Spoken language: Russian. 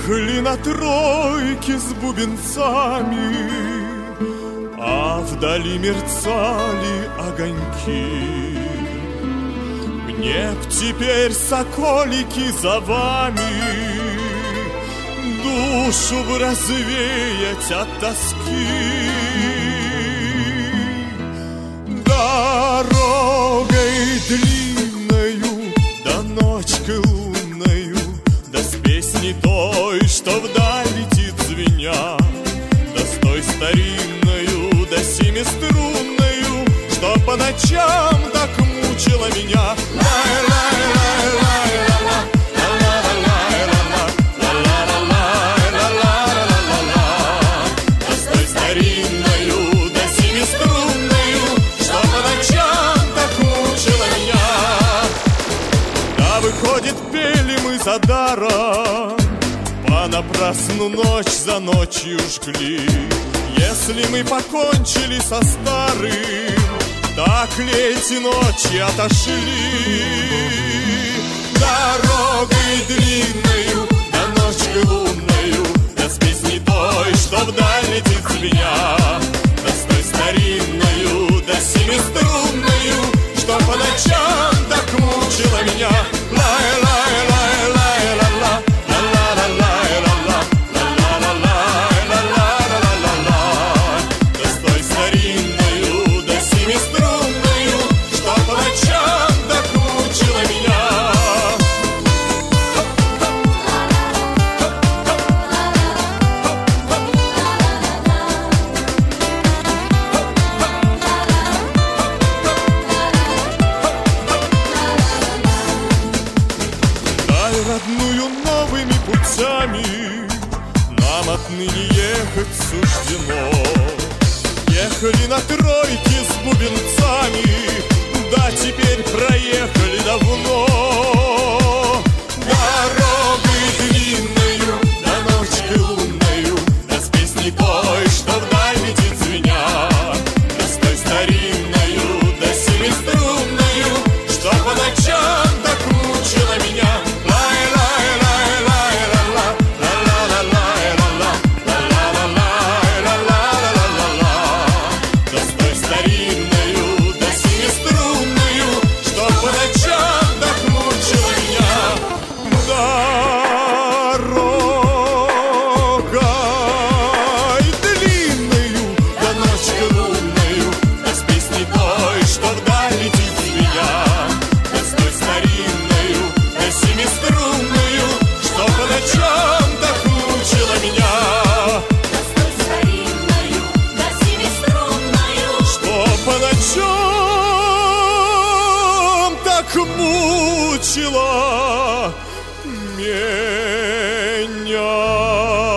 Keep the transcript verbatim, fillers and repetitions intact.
Ехали на тройке с бубенцами, а вдали мерцали огоньки. Мне б теперь, соколики, за вами душу бы развеять от тоски. Дорогой длинною, да ночкой лунною, да с песней той, что вдаль летит звеня, да с той старинною, да семиструнною, что по ночам так мучила меня. Да с той старинною, да семиструнною, что по ночам так мучила меня. Да выходит, пели мы за даром, понапрасну ночь за ночью жгли. Если мы покончили со старым, так ли эти ночи отошли? Дорогой длинною, да ночкой лунною, да с песней той, что вдаль летит звеня, да с той старинною, да семиструнною, что по ночам так мучила меня. Лай-лай-лай-лай-ла-ла, ла-ла-ла-лай-ла-ла, ла-ла-ла-лай-ла-ла-ла-ла, да с той старинною, да семиструнною, что по ночам так мучила меня. Родную новыми путями нам отныне ехать суждено. Ехали на тройке с бубенцами, да теперь проехали давно. Дорогой длинною, да ночкой лунною, да с песней той, что вдаль летит звеня, да с той старинною, да семиструнною, что по ночам так мучила меня. Мучила меня.